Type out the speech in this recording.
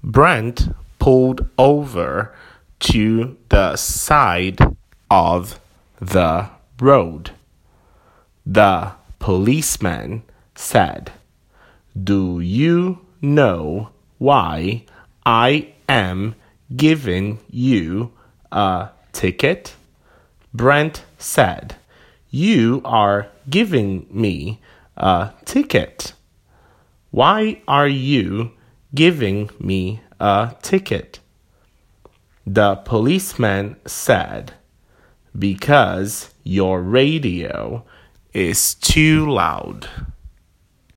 Brent pulled over to the side of the road. The policeman said, "Do you know why I am giving you a ticket?" Brent said, "You are giving me a ticket." "Why are you giving me a ticket?" The policeman said, "Because your radio is too loud."